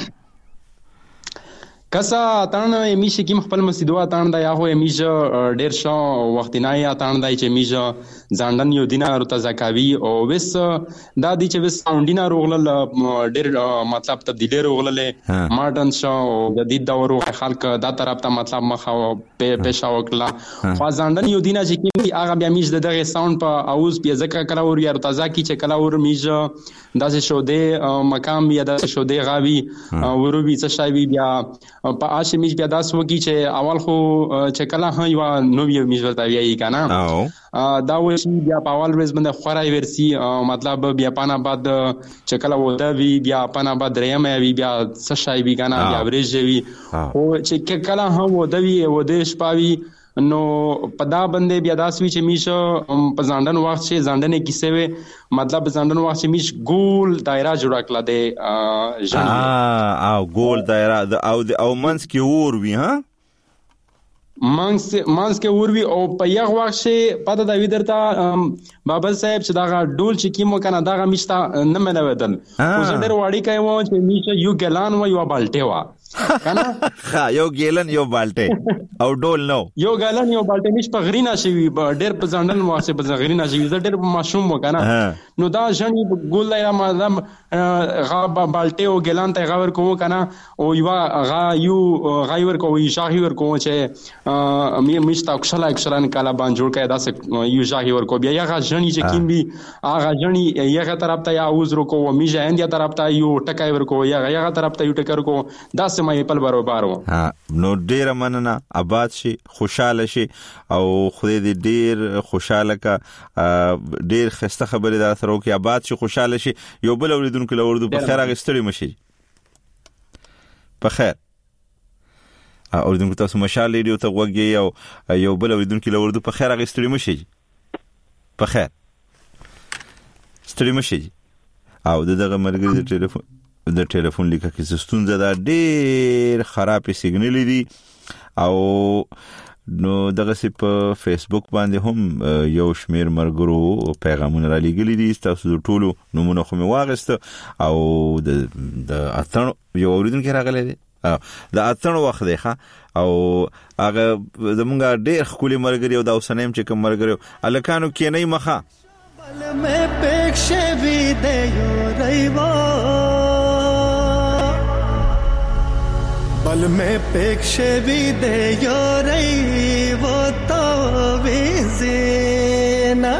کسا اتان میشه کی خپل مسیدو اتان دا یا هو میشه ډیر شو وخت نه یا اتان دای چې میشه ځاندن یو دینه رته زکاوی او وس دا دی چې وس ساوندینا روغل ډیر مطلب تبدیلی روغل ماډرن شو جدید دا ورو خلک دا طرف ته مطلب مخه پېښه وکړه خو ځاندن یو دینه چې کی هغه بیا میشه دغه ساوند په اوس بیا ذکر کړه ور یا رته ځکه چې کلا ور میشه داسې شو دی مقام یا داسې شو دی غاوی ورو وی څه شای بیا په آشه میج بیا داس وکی چې اول خو چې کله ها یو نو یو میج ورتاوی کنه دا وشي بیا په اول ورځ باندې خورای ورسی مطلب بیا پانا بعد چې کله ودا وی بیا پانا بعد ریم وی بیا څه شای وی کنه بیا ورځ وی او چې کله ها ودا وی ودش پاوی نو پدا بندې بیا داسوي چې میشه په ځاندن وخت چې ځاندنې کیسه وي مطلب ځاندن وخت چې میش ګول دایره جوړ کړل دی ژوند او ګول دایره او منس کې ور وی ها مانس کې ور وی او په یغ وخت چې پته دا ویدرتا بابا صاحب چې دا ډول چې کیمو کنه دا میشته نه ملویدل خو ډېر واړی کوي چې میشه یو ګلان و یو بالټه و کنه ها یو ګیلن یو بالټه او ډول نو یو ګلن یو بالټه میش په غرینا شي ډېر په ځندن واسه په غرینا شي ډېر ماشوم وکنه نو دا ژوند ګول یا مادام غا بالټه او ګلان ته غور کوو کنه او یو غایور کوو شاهي ور کوو چې میشتا کښلا کښران کالا باندې جوړ کړه داسې یو شاهي ور کو بیا هغه ژوند چې کیم بي هغه ژوند یغه طرف ته یا اوز رو کو میجه اندیا طرف ته یو ټکای ور کو یا هغه طرف ته یو ټکر کو داسې مې پل برابرو نو ډیر مننه آباد شي خوشاله شي او خدای دې ډیر خوشاله کا ډیر خسته خبره دا سره وکي آباد شي خوشاله شي یو بل اوریدونکو لوردو په خیر اغستړي مشي په خیر اوریدونکو تاسو مشال ریډیو ته وګورئ او یو بل اوریدونکو لوردو په خیر اغستړي مشي په خیر ستړي مشي او دغه مرګ د ټلیفون لیکه کې ستونزه ده ډېر خراب سیګنل دي او نو دغه سي په فیسبوک باندې هم یو شمیر مرګرو پیغامونه را لګلي دي. تاسو ټولو نمونه خو مې واغسته او د اتن یو اوریدونکو راغلی دی د اتن وخت دی او هغه زمونږ ډېر خولي مرګري او د اوسنیم چې کوم مرګري الکانو کې نه مخه بل میں پیک شوی دے یو ریوا بل میں پیک شوی دے یو ریوا تو ویزینا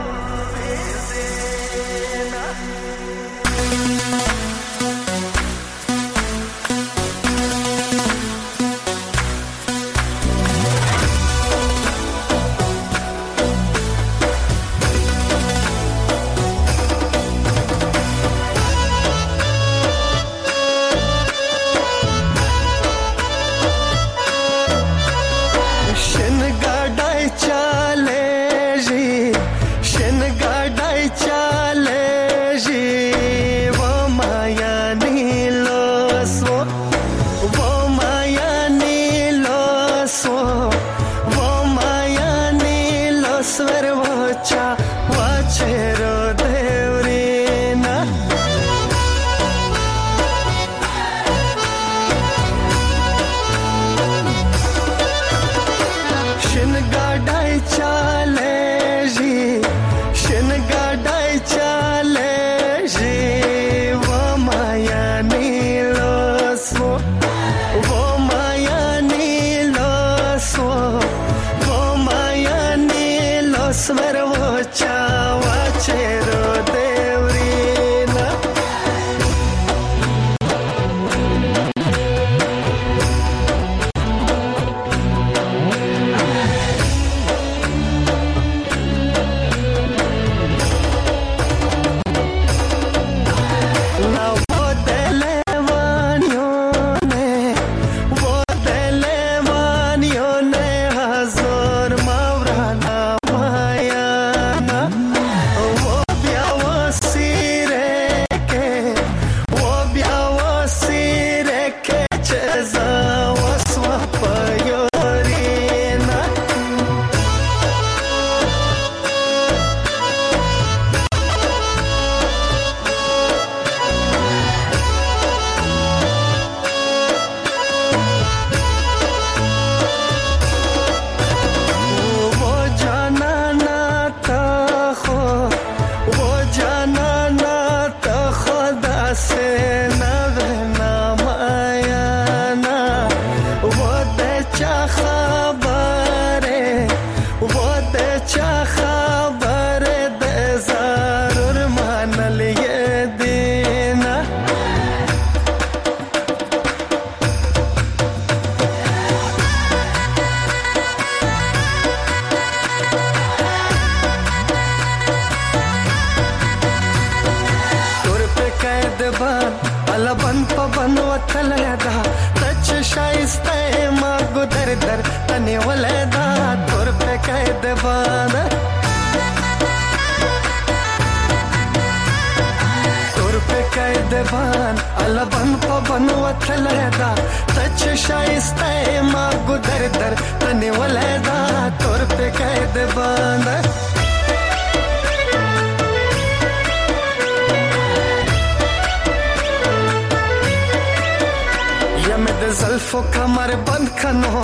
زلفو کمر بند کنو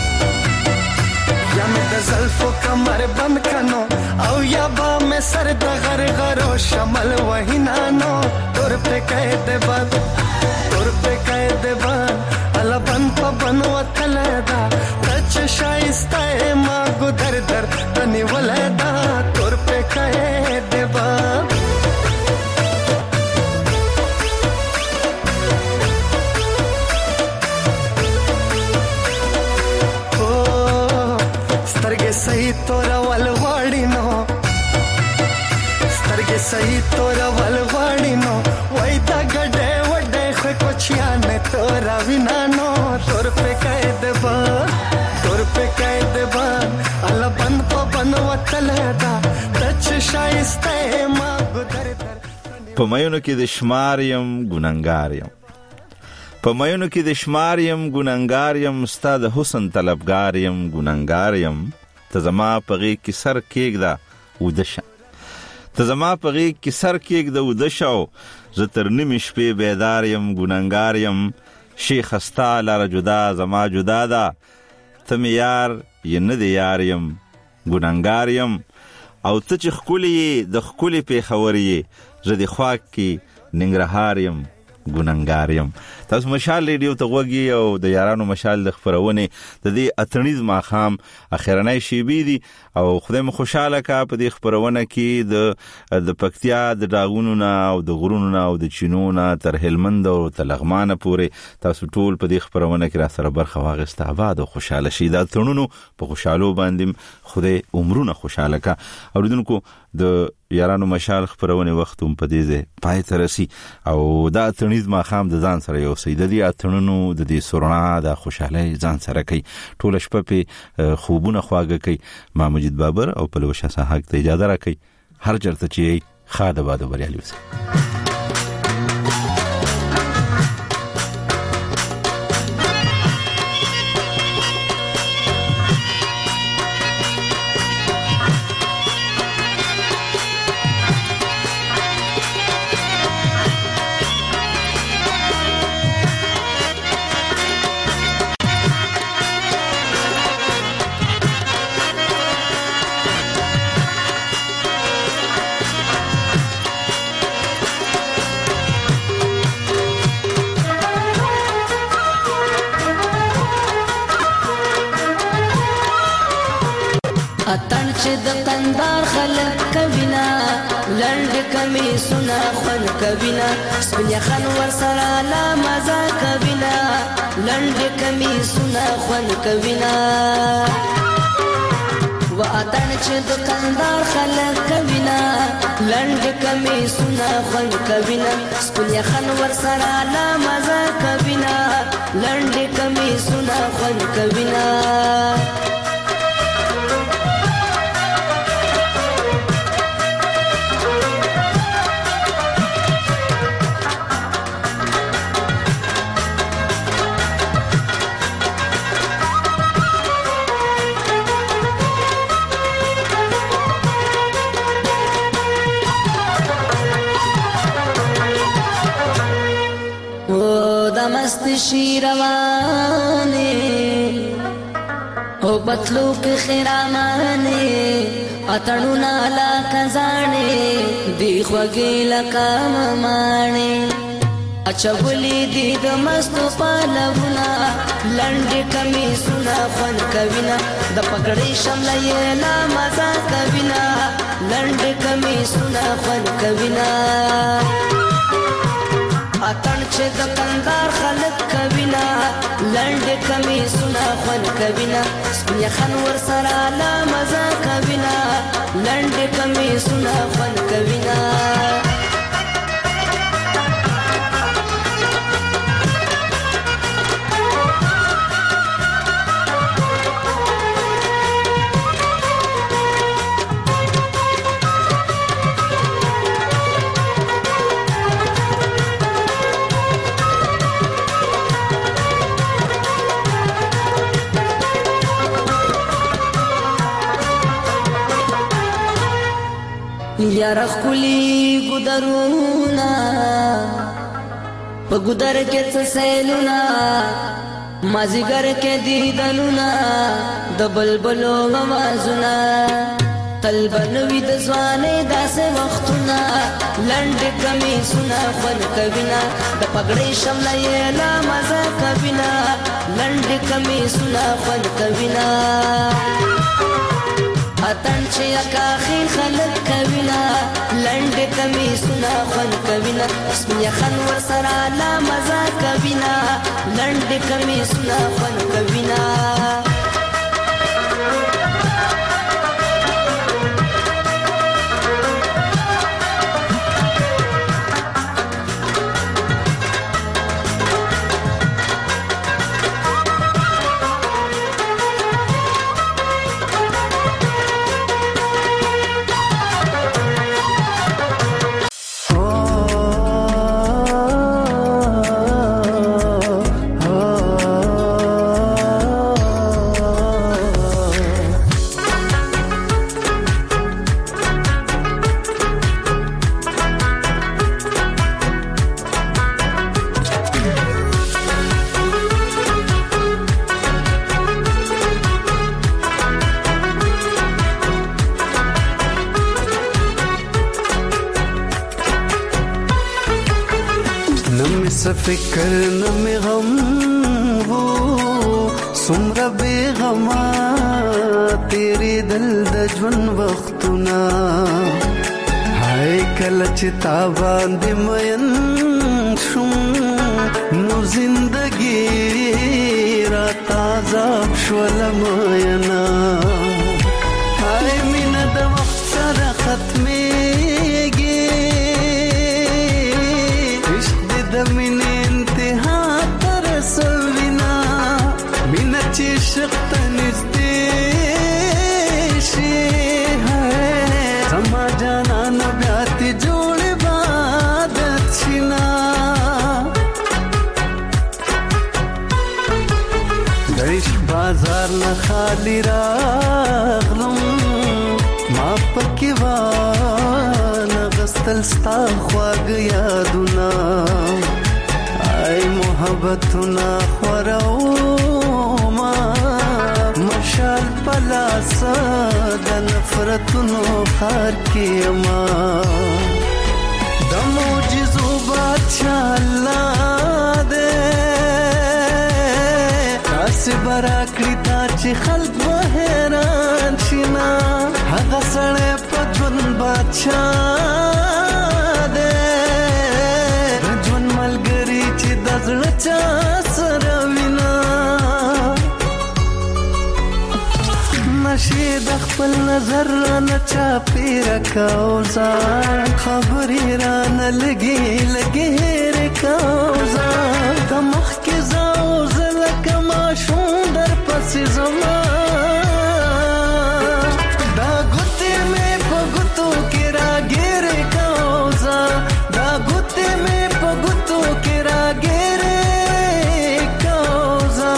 یا میں زلفو کمر بند کنو او یا با میں سر دغر غرو شمل وہی نانو تور پہ قید بند تور پہ قید بند الا بند پا بنو اتلیدا تچ شائستہ ما گدر در تنی ولیدا تور پہ قید بند सही तोरा वलवाड़ी नो स्तरगे सही तोरा वलवाड़ी नो वैदा गडे वडे खोय कोचिया ने तोरा विना नो तोर पे कैद बन अला बन पा बन वतलदा तच शाइस्ते मा गुदर په مایونو کې د شماریم ګننګاریم په مینو کې د شمار یم ګننګار یم ستا د حسن طلبګار یم ګننګار یم ته زما په غېږ کې سر کېږده وده شه ته زما په غېږ کې سر کېږده وده شه او زه تر نیمې شپې بیدار یم ګننګار یم شیخه ستا لاره جدا زما جدا ده ته مې یار یې نه دی یار یم ګننګار یم او ته چې ښکلې یې د ښکلې پېښور یې زه د خواک کې ننګرهار یم ګننګار یم. تاسو مشال ریډیو ته غوږی او د یارانو مشال د خبرونه د دې اتنیز ماخام اخرنۍ شیبې دي او خدای مو خوشاله کا په دې خبرونه کې د پکتیا د داغونو نه او د غرونو نه او د چینو نه تر هلمند او تلغمان پورې تاسو ټول په دې خبرونه کې را سره برخه واغسته آباد او خوشاله شي دا ترونو په خوشالو باندې خدای عمرونه خوشاله کا. اوریدونکو د یارانو مشال خبرونه وخت هم په دې ځای پای ته رسي او دا اتنیز ماخام د ځان سره یو سي د دې اتنونو د دې سورنا د خوشاله ځان سره کوي ټول شپه په خوبونه خواږه کوي. ما مجید بابر او پلوشه صاحب ته اجازه راکړي هر چرته چې خاده باد بریالي وي. اتن چې د قندار خلک کوینا لنډ کمیسونه خون کوینا سپین خان ور سره لا مزه کوینا لنډ کمیسونه خون کوینا و اتن چې د قندار خلک کوینا لنډ کمیسونه خون کوینا سپین خان ور سره لا مزه کوینا لنډ کمیسونه خون کوینا मस्त शीरवाने ओ बतलू के खिरामाने अतणु नाला कजाने दीखवगे लका ममाने अच्छा बोली दीद मस्त पालवना लंड कमी सुना फन कविना द पकड़े शमला ये ला मजा कविना लंड कमी सुना फन कविना اتن چې د قندار خلک کوینا لنډ کمیسونه خون کوینا سپین خان ور سره لا مزه کوینا لنډ کمیسونه خون کوینا یار خلی ګدرونا په ګدر کې څه سیلونا مازیګر کې دیدلونا د بلبلو आवाजونه تلبنوي د ځواني داسې وختونه لنډ کمی سنا خون کوینا د پګړې شمله یې لا مزه کوینا لنډ کمی سنا خون کوینا اتن چې اکاخي خلک کوینا لنډ کمیسونه خون کوینا سپین خان ور سره لا مزه کوینا لنډ کمیسونه خون کوینا فکر نه مې غم وو څومره بې غمه تېرېدل د ژوند وختونه هاي کله چې تا باندې مین شوم نو زندګي راته عذاب شوله مینا هاي مینه د وخت سره ختمېږي عشق دې د مینې انتها ته رسوینا مینه چې عشق ته نږدې شي زما جانانه بیا تې جوړ عبادت شینا د عشق بازار نه خالی راغلم ما پکې وانغستل ستا خواږه یادونه ای محبتونه خوروما مشال پلاسه د نفرتونو خار کې اما د معجزو بادشاہ الله دې تاسې براکړي تا چې خلک به حیران شینا هغه سړی په ژوند بادشاہ دې د ژوند ملګري چې د زړه چا سره وینا نشي د خپل نظر نه چا پیره کوزا خبرې رانه لګي لګي هېرې کوزا د مخکې زاو زه لکه ماشوم در پسې زما دا ګوتې مې په ګوتو کې راګېرې کوزا دا ګوتې مې په ګوتو کې راګېرې کوزا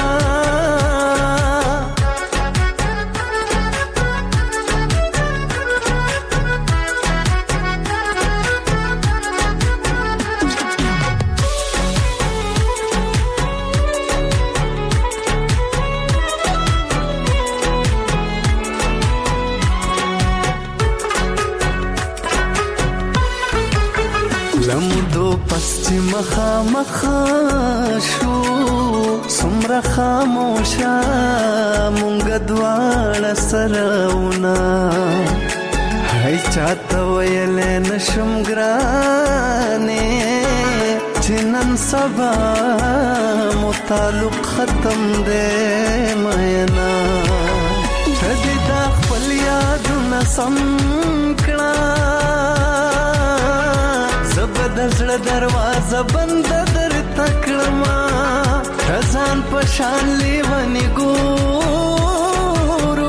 لمدو پس چې مخامخ شو څومره خاموشه مونږ دواړه سرونه هی چاته ویلی نشم ګرانې چې نن سبا مو تعلق ختم دی مینا ته دې دا خپل یادونه سم کړه د زړه دروازه بند درته کړما ځان په شان لیونی ګورو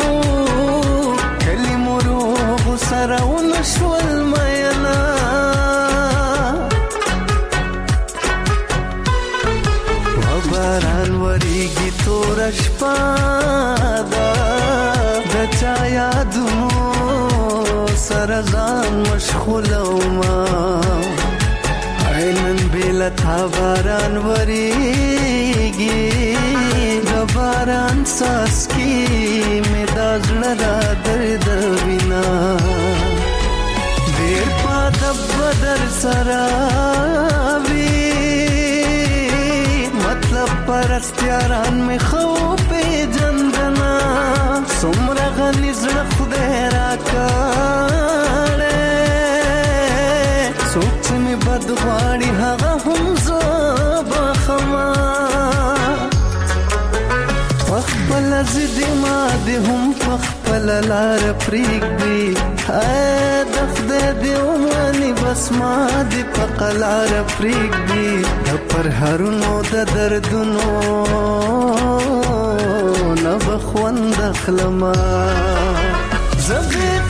کلمو روح سره ونشول مینا باران وریږي تور شپه ده د چا یادونو سره ځان مشغولومه نن بیله تا باران وریږي د باران څاڅکي مې دا زړه را دردوینه ډېر په ادب به در سره وي مطلب پرست یاران مې ښه وپېژندنه څومره غني زړه خدای راکړی څوک چې مې بد غواړي هغه هم زه بخمه پخپله ضدې ما دې هم پخپله لاره پرېږدي د خدای دې ومني بس ما دې په قلاره پرېږدي د پرهرونو د دردونو نه به خوند اخلمه زه